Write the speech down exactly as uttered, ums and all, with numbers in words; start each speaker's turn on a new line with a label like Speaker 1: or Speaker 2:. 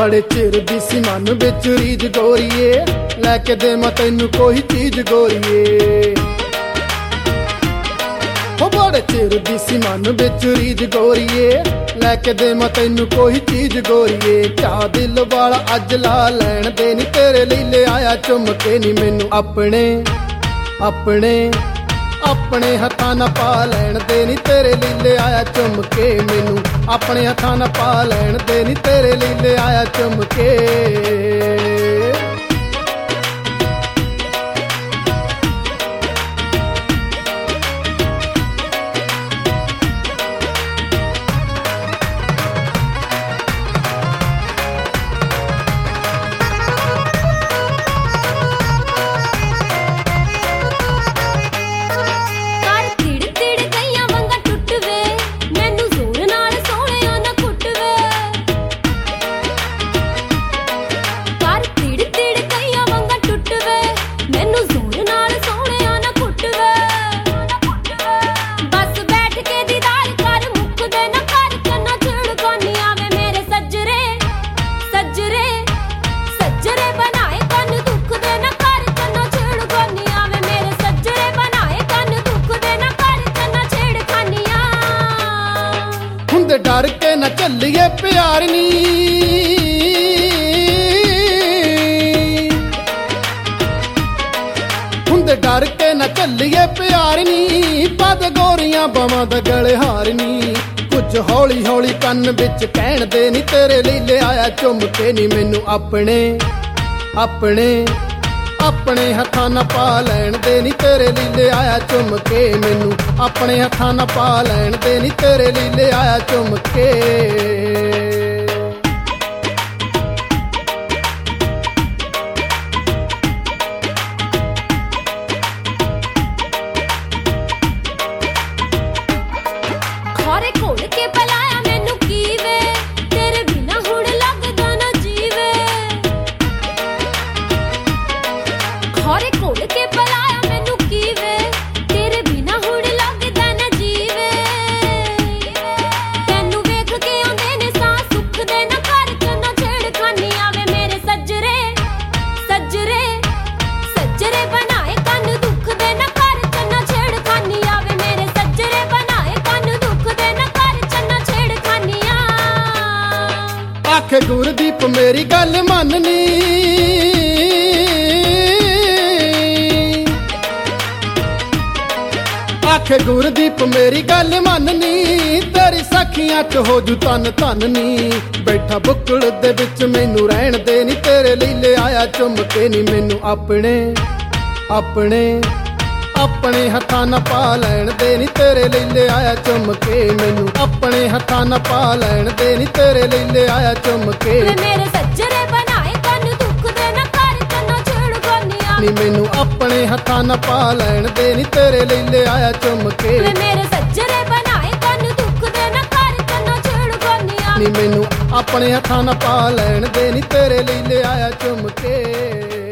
Speaker 1: बड़े चिर दी सी मन विच रीझ गोरीए, लैके देवां तैनूं कोई चीज गोरीए। हो बड़े चिर दी सी मन विच रीझ गोरीए, लैके देवां तैनूं कोई चीज गोरीए। क्या दिल वाला अज ला लैण दे नी, तेरे लई ले आया चुम के नी मैनू अपने अपने अपने हत्थां नाल पा लैण दे नी, तेरे लई ले आया चुम के मैनू अपने हत्थां नाल पा लैण दे नी, तेरे लई ले आया चुम के। डर के न चलिए प्यार नी, हुंदे डर के न चलिए प्यार नी, पद गोरियां बवां दा गले हार नी। कुछ हौली हौली कन्न विच कहण दे नी, तेरे लई ले आया चुम के नी मैनू अपने अपने अपने हत्थां नाल पा लैण दे नी, तेरे लई ले आया चुम के मैनू अपने हत्थां नाल पा लैण दे नी, तेरे लई ले आया चुम के।
Speaker 2: खारे घोल के पलाया मैनू की वे, तेरे बिना हुण लगदा ना जीवे। खारे घोल के पलाया मैनू की वे, तेरे बिना हुण लगदा ना जीवे। तैनू वेख के आंदे ने सां सुख दे, ना घर च ना छेड़खानी आवे मेरे सज्जरे सज्जरे सज्जरे बनाए कन दुख दे, ना घर च ना छेड़खानी आवे मेरे सज्जरे बनाए कन दुख दे, ना घर च ना छेड़खानियां।
Speaker 1: आखे गुरदीप मेरी गल मननी, आखे गुरदीप मेरी गल मननी, तेरी सखियां च हो जू तन तन नी। बैठा बुक्कड़ दे विच मैनू रहण दे नी, तेरे लई ले आया चुम के नी मैनू अपने अपने अपने हत्थां नाल पा लैण दे नी, तेरे लई ले आया चुम के मैनू अपने हत्थां नाल पा लैण दे नी, तेरे लई ले आया चुम के।
Speaker 2: मेरे सज्जरे बनाए कन दुख दे, ना घर च ना छेड़खानियां
Speaker 1: नी मैनू अपने हत्थां नाल पा लैण दे नी, तेरे लई ले आया चुम के।
Speaker 2: मेरे सज्जरे बनाए कन दुख दे, ना घर च ना छेड़खानियां
Speaker 1: नी मैनू अपने हत्थां नाल पा लैण दे नी, तेरे लई ले आया चुम के।